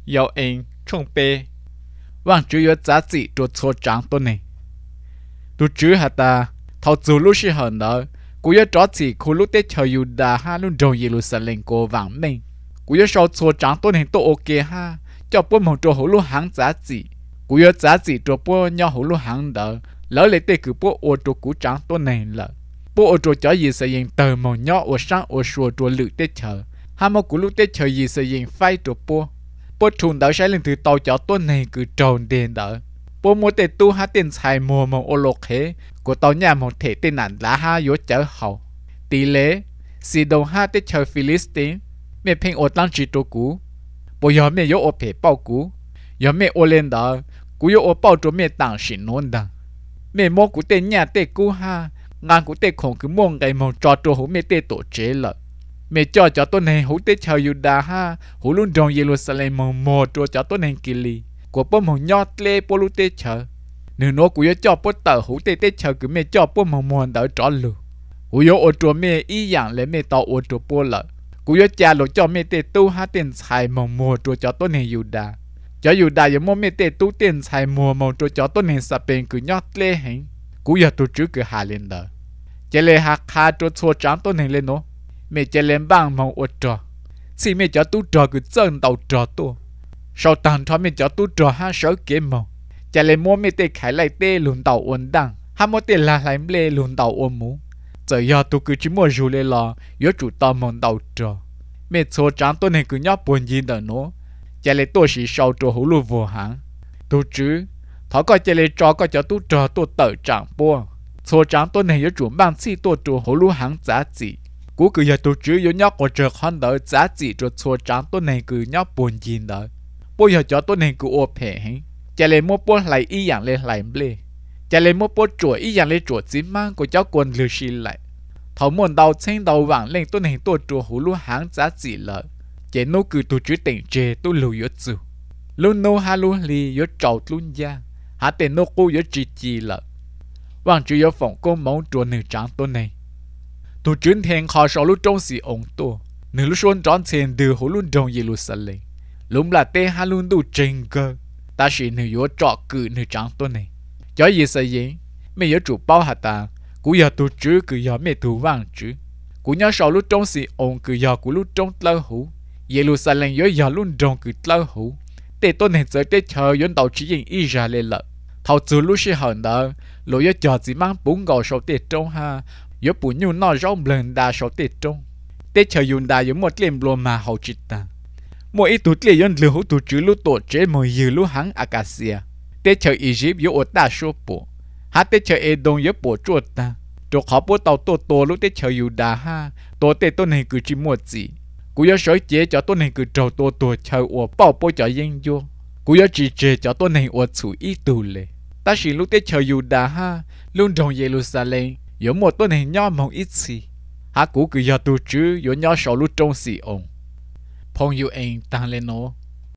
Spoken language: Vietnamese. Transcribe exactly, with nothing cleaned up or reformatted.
yêu anh trong bê vang chữ yếu giá trị cho cho trắng tôi này tôi chữ hả ta thầu dù lúc xí hờn đó cú yếu chó chỉ khu lúc tết chờ yêu đà ha luôn trong Jerusalem cô vàng mình cú yếu sau cho trắng tôi này tôi ok ha cho bố mong cho hổ lúc hàng giá trị cú yếu giá trị cho bố nhau hổ lúc hàng đó lỡ lấy tết cứ bố ô cho cú trắng tôi này là bố ô cho chó gì sẽ yên tờ mong nhau ô sáng ô xua cho lự tết chờ ha mà cú lúc tết chờ gì sẽ yên phai cho bố bố trùng đỡ sẽ lên từ tàu chó tôi này cứ tròn đèn đỡ bố mua tết tu ha tiền xài mùa mong ô lộc thế của tàu nhà một thể tên nạn lá ha yếu chở hậu tỷ lệ xì đầu ha tết chờ Philistine mẹ phèn ô tăng chỉ cho cú bố giờ mẹ yếu ô phê bao cú giờ mẹ ô lên đó cú yếu ô bao cho mẹ tặng xin nôn đằng mẹ mua cú tên nhà tết cú ha ngang cú tết khổng cứ mua ngày mong cho cho hú mẹ tết tổ chế lợ mẹ cho cho tôi này hú tết chờ Yuda ha hú luôn trong Jerusalem mong mò cho cho tôi này kỳ lì của bố mong nhót lê bố lúc tết chờ nếu nó cú yếu cho bố tờ hú tết tết chờ cứ mẹ cho bố mong mò đỡ trọ lù cú yếu ô cho mẹ ý dạng lấy mẹ tao ô cho bố lợ cú yếu cha lộ cho mẹ tết tu ha tiền xài mong mò cho cho tôi này Yuda cho Yuda giống mong mẹ tết tu tiền xài mò mong cho cho tôi này sắp bên cứ nhót lê hẹn cú yếu tu chữ cứ hà lên đỡ chỉ lê hạt hà cho cho trắng tôi này lên nó mẹ chỉ lên bang mong ô trò chỉ mẹ cho tu trò cứ chân đầu trò tu sau tàn thoa mẹ cho tu trò ha sở kế mong chỉ lên mua mẹ tê khải lại tê lùn tàu ôn đăng ha mua tê là lại lê lùn tàu ôn mũ giờ giờ tu cứ chỉ mua rượu lê lò yếu chủ tàu mong tàu trò mẹ cho trắng tôi này cứ nhóc buồn gì đỡ nó chỉ lên tôi chỉ sau trò hú lù vô hàng tu chứ thọ coi chỉ lên trò coi cho tu trò tu tự trạng bua cho trắng tôi này yếu chủ mang chi tu trò hú lù hàng giá trị cú cứ giờ tôi chứ yếu nhóc có trò hơn đỡ giá trị cho cho trắng tôi này cứ nhóc buồn gì đỡ bây giờ cho tôi này cứ ô phê hết chỉ lên mua bố lại ý dạng lên lại lê chỉ lên mua bố chuột ý dạng lên chuột chín mang của cháu quần lừa xì lại thầu muốn đầu trên đầu vàng lên tôi này tôi chuột hú lú hàng giá trị lợi chỉ nô cứ tôi chứ tỉnh chê tôi lù yếu chịu luôn nô ha lu li yếu trầu luôn ra hả tiền nô cô yếu chỉ chỉ lợi vàng chỉ yếu phòng cô mong chuột nửa trắng tôi này tôi chuyến thèn khó sau lúc trong sĩ ông tôi nửa lúc xuân tròn tiền từ hú luôn trong Jerusalem lúc là tê ha luôn đủ trình cơ ta chỉ nửa yếu trọ cử nửa trắng tôi này cho gì sẽ gì mẹ yếu chủ bao hạt ta cú giờ tôi chứ cứ giờ mẹ thủ vàng chứ cú nhớ sau lúc trong sĩ ông cứ giờ cú lúc trong tơ hú Jerusalem yếu giờ luôn trong cứ tơ hú tê tôi này giờ tê chờ yếu tàu chỉ nhìn Israel lợ thầu từ lúc sẽ hận đó lối yếu chờ chỉ mang bốn gạo sau tê trong ha yếu bún nhu nó rong lần đa sau tê trong tê chờ yun đa yếu một liềm lùa mà hậu chít ta mỗi ít tụt liền lừa hút tụt chữ lúc tổ chế mỗi dư lúc hàng acacia tê chờ Egypt yếu ở ta số bộ hát tê chờ Edom yếu bộ chuột ta cho họ bộ tàu tổ tổ lúc tê chờ Yuda ha tổ tê tôi này cứ chỉ một gì cú yếu sỏi chế cho tôi này cứ trâu tổ tổ chờ ở bao bộ cho yên vô cú yếu chỉ chế cho tôi này ở chủ ít tù lệ ta chỉ lúc tê chờ Yuda ha luôn trong Jerusalem yếu một tôi này nhỏ mong ít gì há cú cứ giờ tu chứ yếu nhỏ sau lúc trong sĩ ông phong yêu anh tăng lên nó